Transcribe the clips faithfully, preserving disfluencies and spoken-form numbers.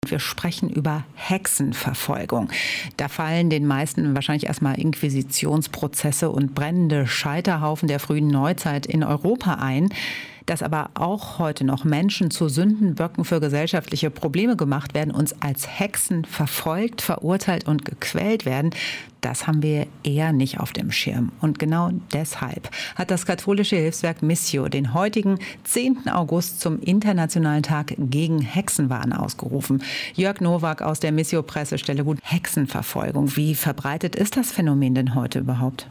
Wir sprechen über Hexenverfolgung. Da fallen den meisten wahrscheinlich erstmal Inquisitionsprozesse und brennende Scheiterhaufen der frühen Neuzeit in Europa ein. Dass aber auch heute noch Menschen zu Sündenböcken für gesellschaftliche Probleme gemacht werden, uns als Hexen verfolgt, verurteilt und gequält werden, das haben wir eher nicht auf dem Schirm. Und genau deshalb hat das katholische Hilfswerk Missio den heutigen zehnten August zum Internationalen Tag gegen Hexenwahn ausgerufen. Jörg Nowak aus der Missio-Pressestelle. Gut, Hexenverfolgung. Wie verbreitet ist das Phänomen denn heute überhaupt?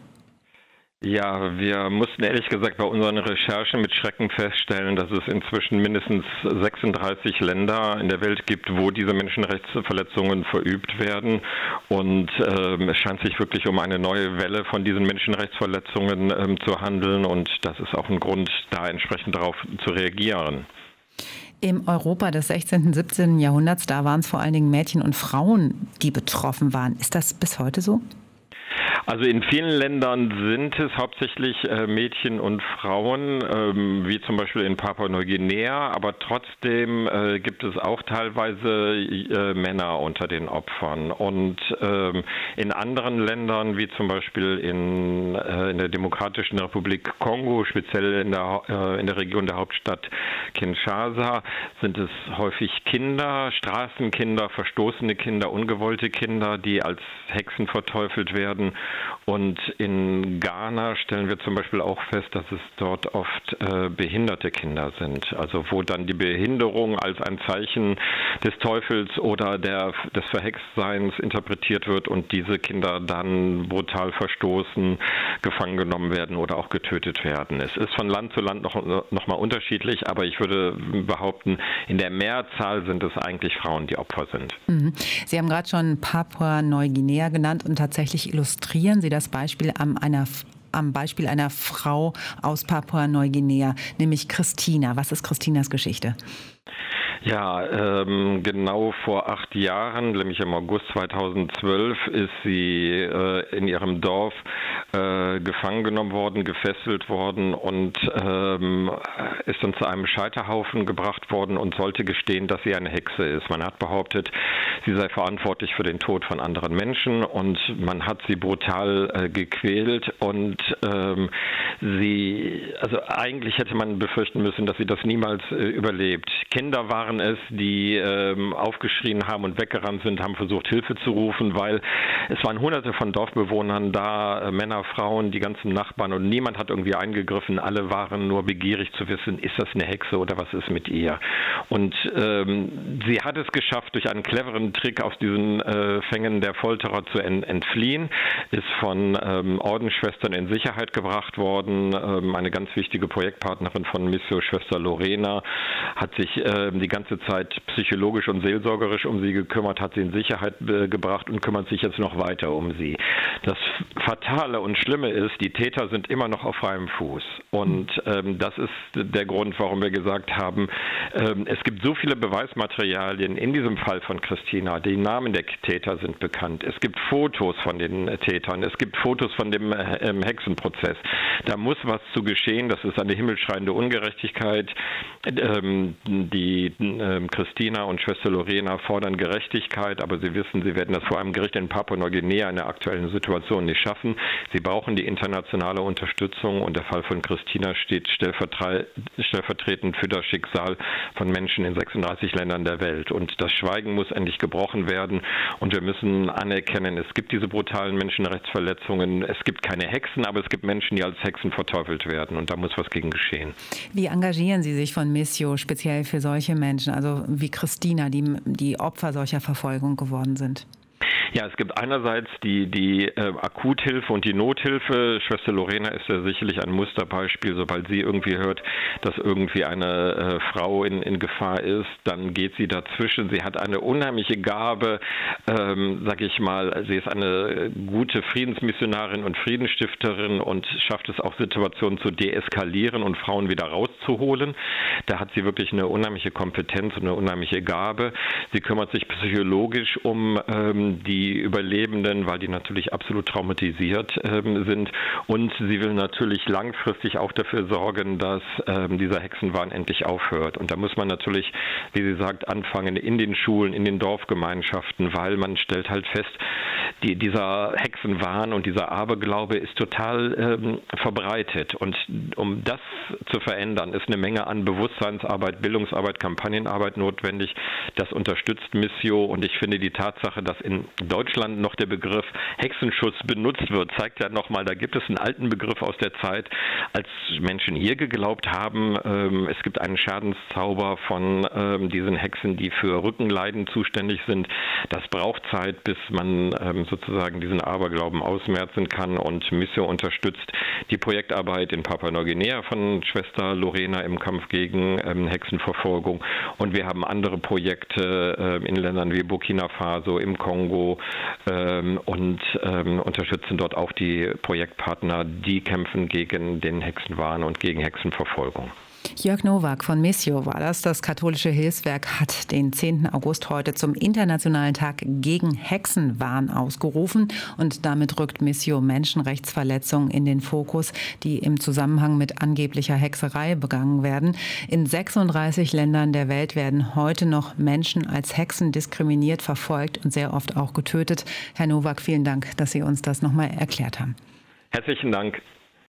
Ja, wir mussten ehrlich gesagt bei unseren Recherchen mit Schrecken feststellen, dass es inzwischen mindestens sechsunddreißig Länder in der Welt gibt, wo diese Menschenrechtsverletzungen verübt werden. Und ähm, es scheint sich wirklich um eine neue Welle von diesen Menschenrechtsverletzungen ähm, zu handeln. Und das ist auch ein Grund, da entsprechend darauf zu reagieren. Im Europa des sechzehnten, siebzehnten Jahrhunderts, da waren es vor allen Dingen Mädchen und Frauen, die betroffen waren. Ist das bis heute so? Also in vielen Ländern sind es hauptsächlich äh, Mädchen und Frauen, ähm, wie zum Beispiel in Papua-Neuguinea, aber trotzdem äh, gibt es auch teilweise äh, Männer unter den Opfern. Und ähm, in anderen Ländern, wie zum Beispiel in, äh, in der Demokratischen Republik Kongo, speziell in der, äh, in der Region der Hauptstadt Kinshasa, sind es häufig Kinder, Straßenkinder, verstoßene Kinder, ungewollte Kinder, die als Hexen verteufelt werden. Und in Ghana stellen wir zum Beispiel auch fest, dass es dort oft äh, behinderte Kinder sind. Also wo dann die Behinderung als ein Zeichen des Teufels oder der, des Verhextseins interpretiert wird und diese Kinder dann brutal verstoßen, gefangen genommen werden oder auch getötet werden. Es ist von Land zu Land noch, noch mal unterschiedlich, aber ich würde behaupten, in der Mehrzahl sind es eigentlich Frauen, die Opfer sind. Mhm. Sie haben gerade schon Papua-Neuguinea genannt und tatsächlich illustrieren Sie das Beispiel an einer, am Beispiel einer Frau aus Papua-Neuguinea, nämlich Christina. Was ist Christinas Geschichte? Ja, ähm, genau vor acht Jahren, nämlich im August zweitausendzwölf, ist sie äh, in ihrem Dorf äh, gefangen genommen worden, gefesselt worden und ähm, ist dann zu einem Scheiterhaufen gebracht worden und sollte gestehen, dass sie eine Hexe ist. Man hat behauptet, sie sei verantwortlich für den Tod von anderen Menschen und man hat sie brutal äh, gequält und ähm, sie, also eigentlich hätte man befürchten müssen, dass sie das niemals äh, überlebt. Kinder waren es, die ähm, aufgeschrien haben und weggerannt sind, haben versucht, Hilfe zu rufen, weil es waren hunderte von Dorfbewohnern da, äh, Männer, Frauen, die ganzen Nachbarn und niemand hat irgendwie eingegriffen. Alle waren nur begierig zu wissen, ist das eine Hexe oder was ist mit ihr? Und ähm, sie hat es geschafft, durch einen cleveren Trick aus diesen äh, Fängen der Folterer zu en- entfliehen, ist von ähm, Ordensschwestern in Sicherheit gebracht worden. Ähm, eine ganz wichtige Projektpartnerin von Missio, Schwester Lorena, hat sich äh, die ganze Zeit psychologisch und seelsorgerisch um sie gekümmert, hat sie in Sicherheit äh, gebracht und kümmert sich jetzt noch weiter um sie. Das Fatale und Schlimme ist, die Täter sind immer noch auf freiem Fuß. Und ähm, das ist der Grund, warum wir gesagt haben, ähm, es gibt so viele Beweismaterialien in diesem Fall von Christina. Die Namen der Täter sind bekannt. Es gibt Fotos von den Tätern. Es gibt Fotos von dem äh, Hexenprozess. Da muss was zu geschehen. Das ist eine himmelschreiende Ungerechtigkeit. Ähm, die äh, Christina und Schwester Lorena fordern Gerechtigkeit, aber sie wissen, sie werden das vor einem Gericht in Papua-Neuguinea in der aktuellen Situation nicht schaffen. Sie brauchen die internationale Unterstützung und der Fall von Christina steht stellvertre- stellvertretend für das Schicksal von Menschen in sechsunddreißig Ländern der Welt. Und das Schweigen muss endlich gebrochen werden und wir müssen anerkennen, es gibt diese brutalen Menschenrechtsverletzungen. Es gibt keine Hexen, aber es gibt Menschen, die als Hexen verteufelt werden und da muss was gegen geschehen. Wie engagieren Sie sich von Missio speziell für solche Menschen, also wie Christina, die, die Opfer solcher Verfolgung geworden sind? Ja, es gibt einerseits die, die äh, Akuthilfe und die Nothilfe. Schwester Lorena ist ja sicherlich ein Musterbeispiel. Sobald sie irgendwie hört, dass irgendwie eine äh, Frau in, in Gefahr ist, dann geht sie dazwischen. Sie hat eine unheimliche Gabe, ähm, sag ich mal, sie ist eine gute Friedensmissionarin und Friedensstifterin und schafft es auch, Situationen zu deeskalieren und Frauen wieder rauszuholen. Da hat sie wirklich eine unheimliche Kompetenz und eine unheimliche Gabe. Sie kümmert sich psychologisch um ähm, die die Überlebenden, weil die natürlich absolut traumatisiert ähm, sind. Und sie will natürlich langfristig auch dafür sorgen, dass ähm, dieser Hexenwahn endlich aufhört. Und da muss man natürlich, wie sie sagt, anfangen in den Schulen, in den Dorfgemeinschaften, weil man stellt halt fest, die, dieser Hexenwahn und dieser Aberglaube ist total ähm, verbreitet. Und um das zu verändern, ist eine Menge an Bewusstseinsarbeit, Bildungsarbeit, Kampagnenarbeit notwendig. Das unterstützt Missio. Und ich finde, die Tatsache, dass in Deutschland noch der Begriff Hexenschuss benutzt wird, zeigt ja nochmal, da gibt es einen alten Begriff aus der Zeit, als Menschen hier geglaubt haben, ähm, es gibt einen Schadenszauber von ähm, diesen Hexen, die für Rückenleiden zuständig sind. Das braucht Zeit, bis man ähm, sozusagen diesen Aberglauben ausmerzen kann, und Missio unterstützt die Projektarbeit in Papua-Neuguinea von Schwester Lorena im Kampf gegen ähm, Hexenverfolgung, und wir haben andere Projekte äh, in Ländern wie Burkina Faso, im Kongo ähm, und ähm, unterstützen dort auch die Projektpartner, die kämpfen gegen den Hexenwahn und gegen Hexenverfolgung. Jörg Nowak von Missio war das. Das katholische Hilfswerk hat den zehnten August heute zum Internationalen Tag gegen Hexenwahn ausgerufen. Und damit rückt Missio Menschenrechtsverletzungen in den Fokus, die im Zusammenhang mit angeblicher Hexerei begangen werden. In sechsunddreißig Ländern der Welt werden heute noch Menschen als Hexen diskriminiert, verfolgt und sehr oft auch getötet. Herr Nowak, vielen Dank, dass Sie uns das nochmal erklärt haben. Herzlichen Dank.